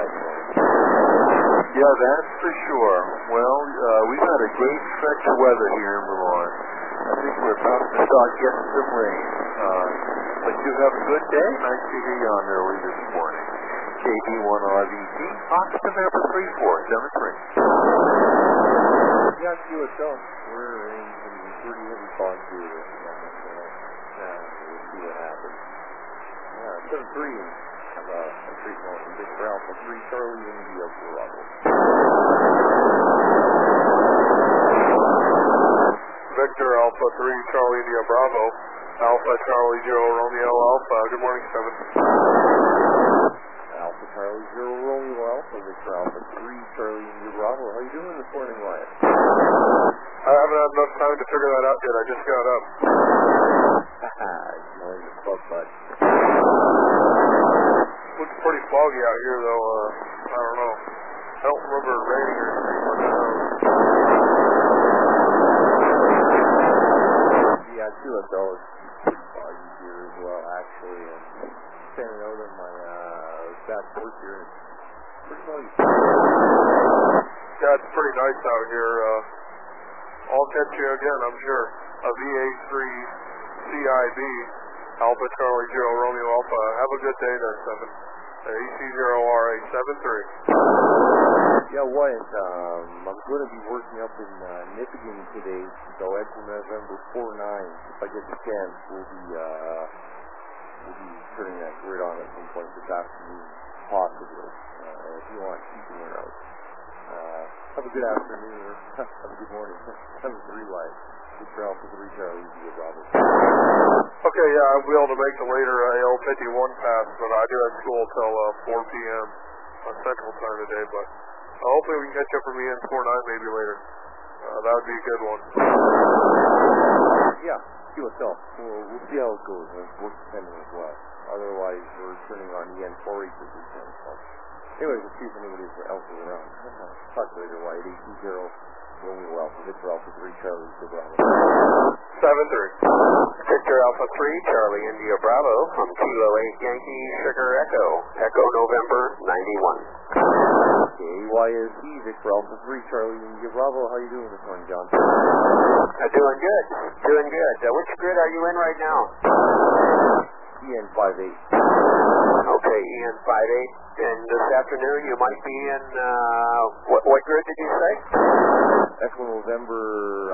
quiet morning. Yeah, that's for sure. Well, we've had a great stretch of weather here in Vermont. I think we're about to start getting some rain. But you have a good day. Nice to hear you on early this morning. KB1RVT, Fox November 3473. Yeah, QSL. We're in some pretty heavy fog here. We'll see what happens. 7-3 and have a treatment from Victor Alpha 3 Charlie India Bravo. Victor Alpha 3 Charlie India Bravo. Alpha Charlie Zero Romeo Alpha. Good morning, 7. Alpha Charlie Zero Romeo Alpha. Victor Alpha 3 Charlie India Bravo. How you doing this morning, Wyatt? I haven't had enough time to figure that out yet. I just got up. Ignoring the club bud. Looks pretty foggy out here, though. I don't know. I don't remember it raining or anything. Yeah, QSL is pretty foggy here as well, actually. And standing out on my back porch here, it's pretty foggy. Yeah, it's pretty nice out here. I'll catch you again, I'm sure. A VA3 CIB, Alpha Charlie Zero Romeo Alpha. Have a good day there, 7. AC0RA73. Yeah, Wyatt, I'm going to be working up in Nipigon today, so Echo November 4-9. If I get the chance, we'll be turning that grid on at some point this afternoon, possibly. If you want, keep an ear out. Have a good afternoon, or have a good morning. 7-3 Wyatt. Victor Alpha 3 Charlie India Bravo. Okay, yeah, I'll be able to make the later AL51 pass, but I do have school till 4 p.m. Central Time today, but hopefully we can catch up for me in 4-9 maybe later. That would be a good one. Yeah, QSL. We'll see how it goes. It's work dependent as well. Otherwise, we're turning on EN4H this weekend. So, anyways, we'll see if anybody else is around. Talk later, Wyatt. AC0 Romeo Alpha, Victor Alpha 3 Charlie India Bravo. 7-3. Victor Alpha 3 Charlie India Bravo from Kilo 8 Yankee Sugar Echo. Echo November 91. KYSC, Victor Alpha 3 Charlie India Bravo. How you doing this morning, John? Doing good. Doing good. Which grid are you in right now? EN58. Okay, EN58. And this afternoon you might be in, what grid did you say? Echo November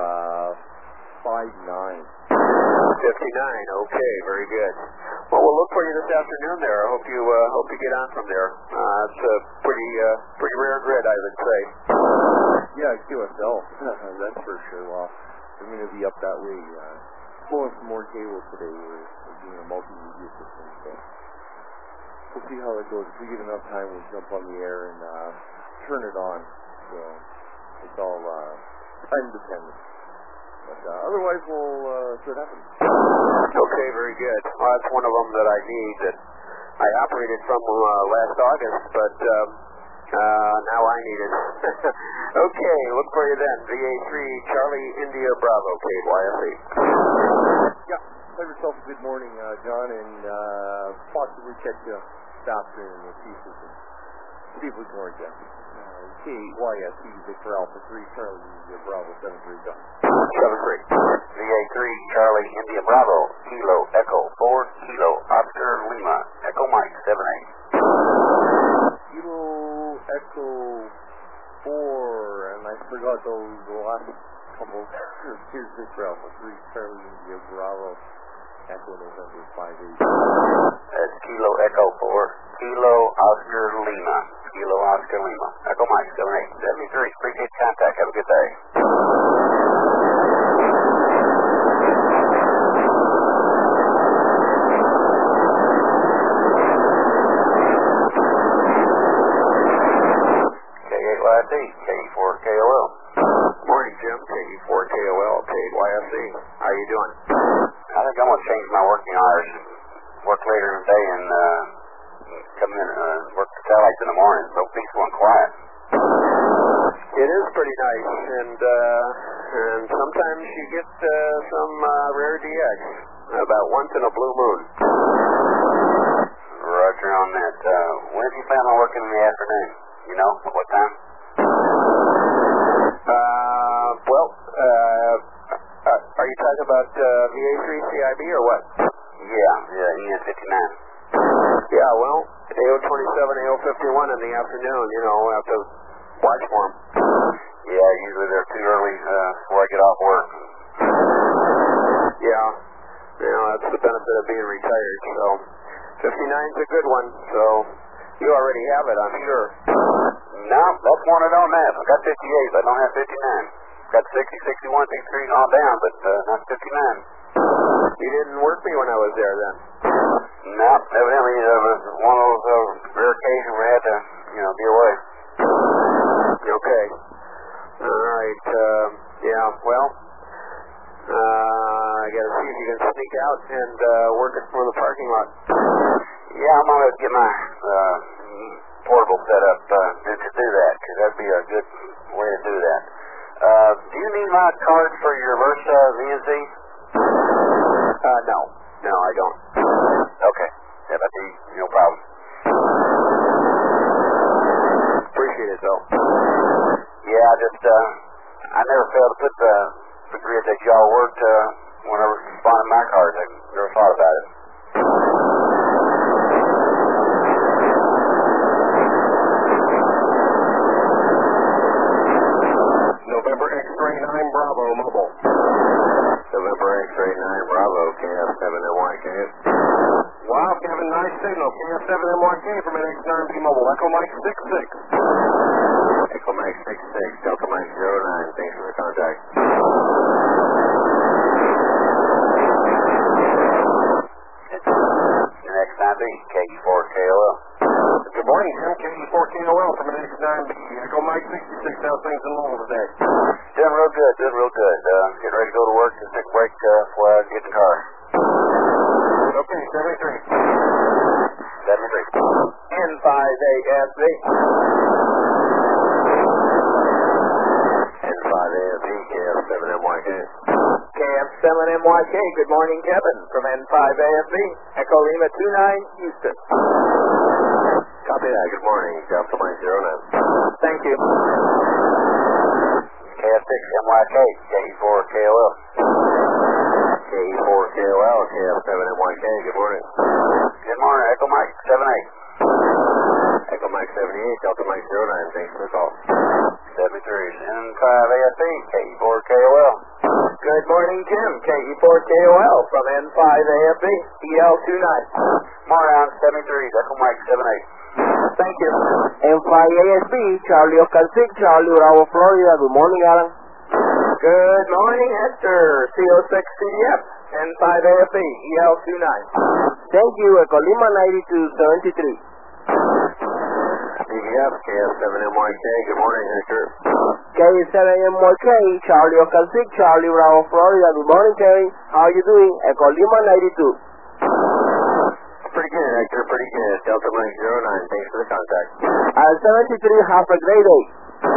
59. 59, okay, very good. Well, we'll look for you this afternoon there. I hope you get on from there. It's a pretty rare grid, I would say. Yeah, QSL, that's for sure. Well, I'm going to be up that way. Pulling some more cable today. We're doing a multimedia system, so we'll see how it goes. If we get enough time, we'll jump on the air and turn it on. So it's all time dependent. But otherwise, we'll see what happens. Okay, very good. Well, that's one of them that I need that I operated from last August, but now I need it. Okay, look for you then. VA3 Charlie India Bravo, KYSC. Yeah, have yourself a good morning, John, and possibly catch you this afternoon. We'll see if we can work that. KYSC Victor Alpha 3 Charlie India Bravo 7-3 John. 7-3. VA3 Charlie India Bravo Kilo Echo 4 Kilo Oscar Lima Echo Mike 7-8. Kilo Echo 4, and I forgot the last couple. Here's Victor Alpha 3 Charlie India Bravo Echo November 5-8. That's Kilo Echo 4 Kilo Oscar Lima Kilo Oscar Lima Echo Mike 7-8. 73. Appreciate contact. Have a good day. K4KOL. Morning, Jim. K4KOL, KYSC. How you doing? I think I'm going to change my working hours. Work later in the day and come in and work the satellites in the morning. So peaceful and quiet. It is pretty nice, and sometimes you get some rare DX about once in a blue moon. Roger. temperature on that. When do you plan on working in the afternoon? You know, at what time? Are you talking about VA3 CIB or what? Yeah, EN59. Yeah, well, AO27, AO51 in the afternoon, you know, I have to watch for them. Yeah, usually they're too early before I get off work. Yeah, you know, that's the benefit of being retired, so 59's a good one, so you already have it, I'm sure. No, that's one I don't have. I got 58, but I don't have 59. Got 60, 61, 63 all down, but not 59. You didn't work me when I was there then? No, evidently it was one of those rare occasions where I had to, you know, be away. Okay. All right. Yeah, well, I got to see if you can sneak out and work it from the parking lot. Yeah, I'm going to get my portable set up to do that, because that'd be a good way to do that. Do you need my card for your Versa VNC? No, I don't. Okay. Yeah, that'd be no problem. Appreciate it, though. Yeah, I never failed to put the grid that y'all worked when I was responding my cards. I never thought about it. November X-Ray 9 Bravo Mobile. November X-Ray 9 Bravo, KF7NYK. Wow, Kevin, nice signal. KF7NYK from NX9B Mobile. Echo Mike 66. Echo Mike 66, Delta Mike 09. Thanks for the contact. NX9B, KE4KOL. Good morning, Jim. KE4KOL from NX9B. Echo Mike 66. How's things in Lowell today? Doing real good, getting ready to go to work and take a break before I get in the car. Okay, 73. 73. N5ASB. N5ASB, KF7NYK. KF7NYK. Good morning, Kevin, from N5ASB. Echo Lima 29, Houston. Copy that. Good morning, Delta Mike 09. Thank you. KF6NYK, KE4KOL. KE4KOL, KF7NYK. Good morning. Good morning, Echo Mike 78. Echo Mike 78, Delta Mike 09. Thanks for the call. 73 N5ASB, KE4KOL. Good morning, Jim. KE4KOL from N5ASB, EL29. Morning, on 73, Echo Mike 78. Thank you. N5ASB, Charlie Oscar 6, Charlie Bravo, Florida. Good morning, Alan. Good morning, Hector. CO6 CDF, N5ASB, EL29. Thank you, Echo Lima 9273. CDF, KF7NYK. Good morning, Hector. K7MYK, Charlie Oscar 6, Charlie Bravo, Florida. Good morning, Terry. How are you doing? Echo Lima 92. Pretty good, Hector. Pretty good. Delta Mike 09. Thanks for the contact. Al 73, have a great day.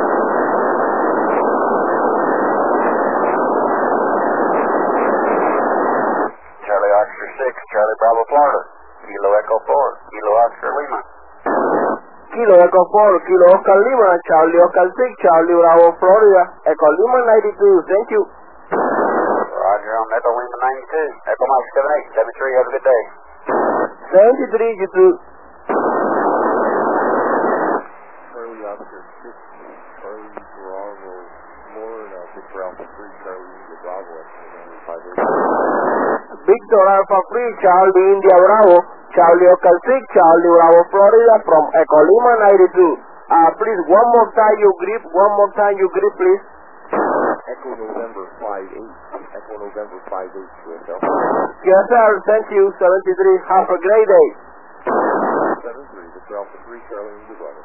Charlie Oscar 6, Charlie Bravo, Florida. Kilo Echo 4, Kilo Oscar Lima. Kilo Echo 4, Kilo Oscar Lima, Charlie Oscar 6, Charlie Bravo, Florida. Echo Lima 92. Thank you. Roger on Echo Lima 92. Echo Mike 78. 73. Have a good day. 73, you too. Charlie Oscar 6, Charlie Bravo, Florida, Victor Alpha 3, Charlie India Bravo, Victor Alpha 3, Charlie India Bravo, Charlie Oscar 6, Charlie Bravo, Florida, from Echo Lima 92. Please, one more time you grip, please. Echo November 5-8. Echo November 5-8 to yourself. Yes, sir. Thank you. 73. Have a great day. 73, Victor Alpha 3, Charlie India Bravo.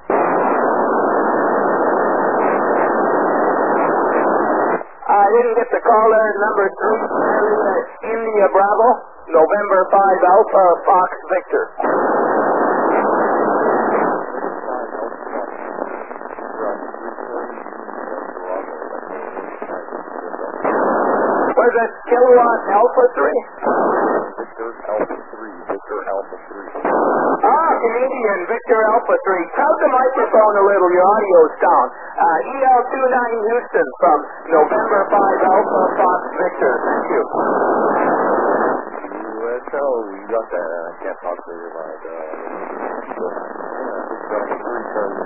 I didn't get the caller number 3, India Bravo, November 5 Alpha Fox Victor. was it Kilowatt Alpha 3? Victor Alpha 3. Victor Alpha 3. Canadian Victor Alpha 3. Tell the microphone a little, your audio's down. EL29 Houston from November 5 Alpha Fox Victor. Thank you. USL, we got that. I can't talk to you about Victor Alpha 3 Charlie.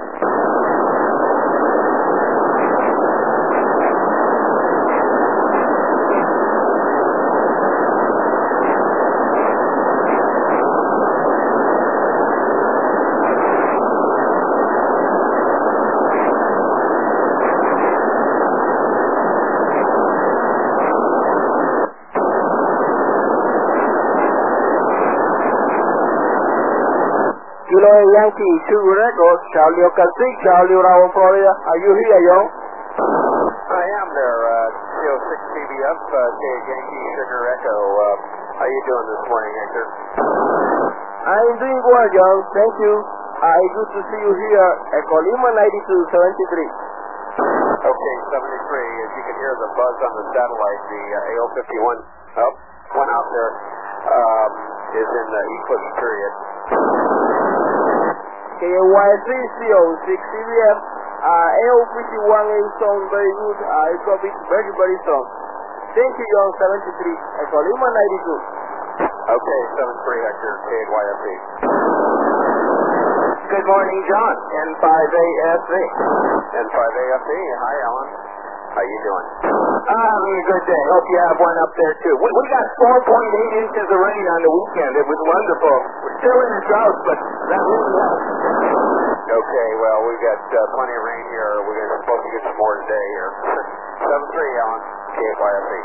Kilo Yankee 2 Records, Charlie Oscar 6, Charlie Bravo, Florida. Are you here, John? I am there, CO6 CBF, Yankee Sugar Echo. How you doing this morning, Hector? I'm doing well, John. Thank you. Good to see you here at Colima 9273. Okay, 73. As you can hear the buzz on the satellite, the AO51 went out there, is in the eclipse period. KYC CO6 CBF, AO51 is sound very good. It's a bit very, very strong. Thank you, John 73 at Colima 92. Okay, 73 Hector, KYFE. Good morning, John. N5AFE. N5AFE. Hi, Alan. How you doing? Having a good day. Hope you have one up there, too. We got 4.8 inches of rain on the weekend. It was wonderful. We're still in the drought, but that really helps. Okay, well, we've got plenty of rain here. We're supposed to get some more today here. 7-3, Alan. KFIFE.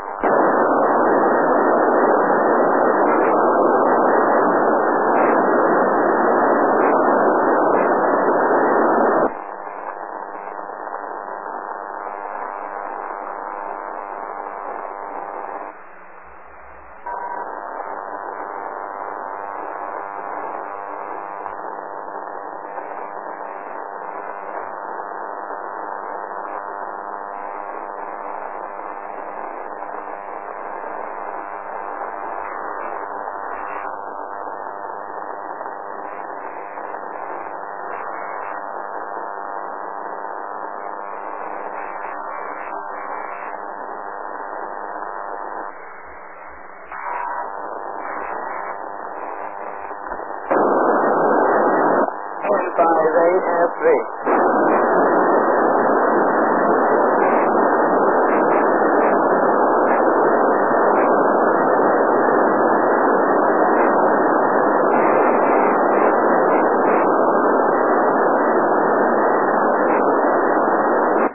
N5AFE.